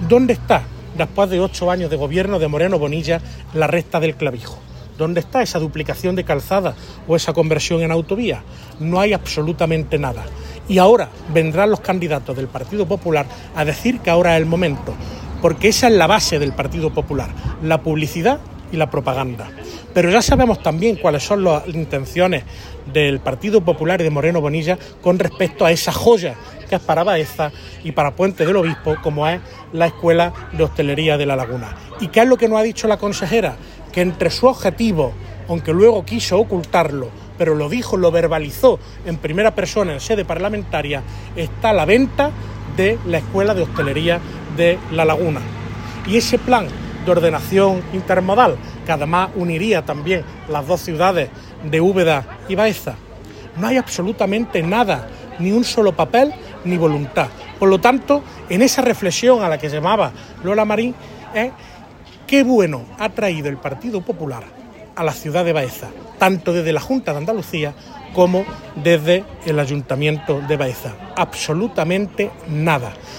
¿Dónde está, después de 8 años de gobierno de Moreno Bonilla, la recta del Clavijo? ¿Dónde está esa duplicación de calzada o esa conversión en autovía? No hay absolutamente nada. Y ahora vendrán los candidatos del Partido Popular a decir que ahora es el momento, porque esa es la base del Partido Popular, la publicidad y la propaganda. Pero ya sabemos también cuáles son las intenciones del Partido Popular y de Moreno Bonilla con respecto a esa joya que es para Baeza y para Puente del Obispo, como es la Escuela de Hostelería de La Laguna. ¿Y qué es lo que nos ha dicho la consejera? Que entre su objetivo, aunque luego quiso ocultarlo, pero lo dijo, lo verbalizó en primera persona en sede parlamentaria, está la venta de la Escuela de Hostelería de La Laguna. Y ese plan de ordenación intermodal, que además uniría también las dos ciudades de Úbeda y Baeza, no hay absolutamente nada, ni un solo papel, ni voluntad. Por lo tanto, en esa reflexión a la que llamaba Lola Marín, qué bueno ha traído el Partido Popular a la ciudad de Baeza, tanto desde la Junta de Andalucía como desde el Ayuntamiento de Baeza. Absolutamente nada.